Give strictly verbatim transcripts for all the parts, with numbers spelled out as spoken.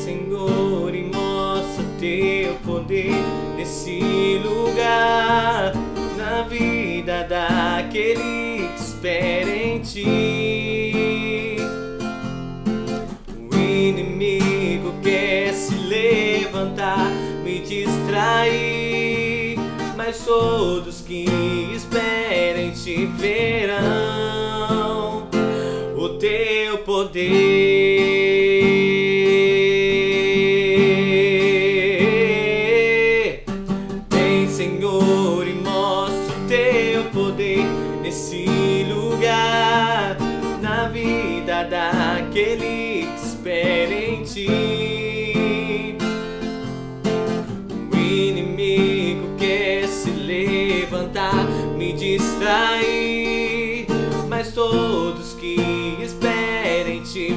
Senhor, e mostra teu poder nesse lugar, na vida daquele que espera em ti. O inimigo quer se levantar, me distrair, mas todos que esperam em ti verão o teu poder. Vem, Senhor, e mostra o teu poder nesse lugar, na vida daquele que espera em ti. O inimigo quer se levantar, me distrair, mas todos que esperam em ti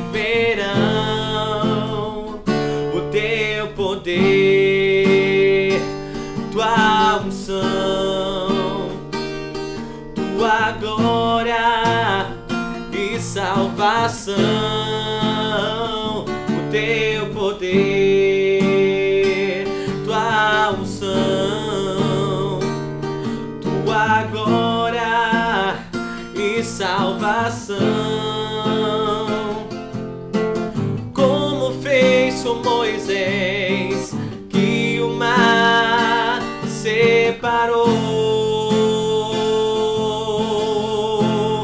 verão o teu poder, tua unção, tua glória e salvação, o teu poder, tua unção, tua glória e salvação. Como fez com Moisés, que o mar separou.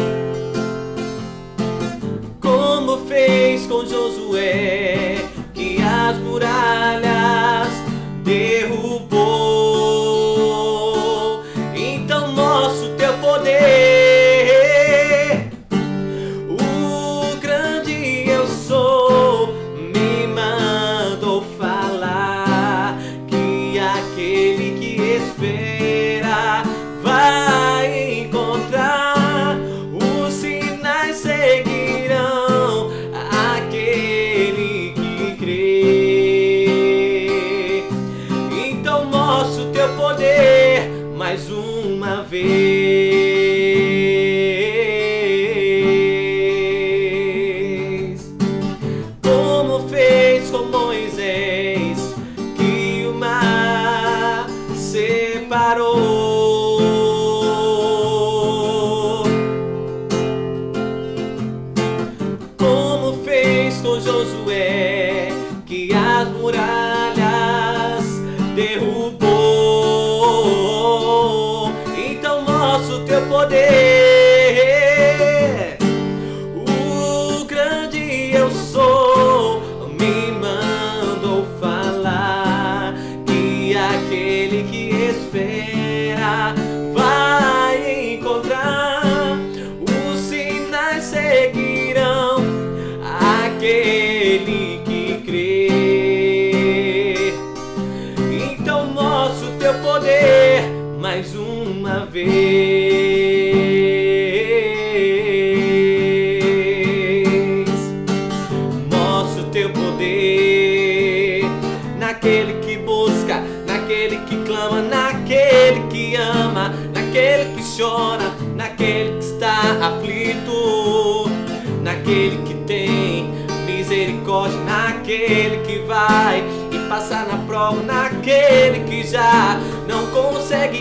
Como fez com Josué, que as muralhas derrubou. Então mostra o teu poder, o grande eu sou me mandou falar que aquele que espera vai encontrar, os sinais seguirão aquele que crê. Então mostra o teu poder mais uma vez. Como fez com Moisés, que o mar separou. Como fez com Josué, que as muralhas derrubou. Então mostra o teu poder, o grande eu sou me mandou falar que aquele que espera vai encontrar, os sinais seguirão aquele que crê. Então mostra o teu poder mais uma vez. Mostra o teu poder naquele que busca, naquele que clama, naquele que ama, naquele que chora, naquele que está aflito, naquele que tem misericórdia, naquele que vai e passar na prova, naquele que já não consegue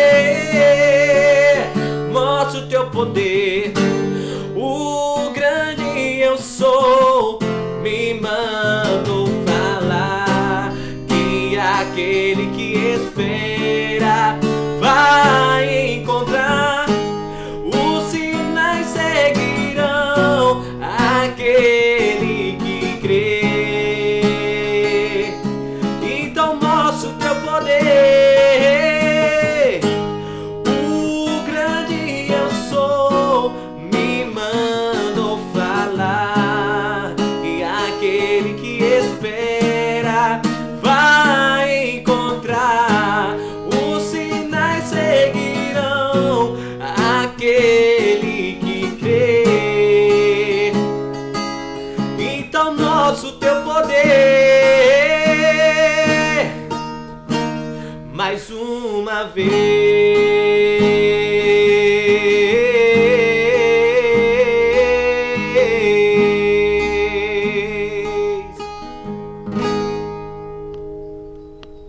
crer. Mostra o teu poder, o grande eu sou me mandou falar que aquele que espera vai encontrar, os sinais seguirão aquele que crê. Então mostra o teu poder, o grande eu sou me mandou falar que aquele que espera vai encontrar, os sinais seguirão aquele que crê. Então mostra o teu poder mais uma vez.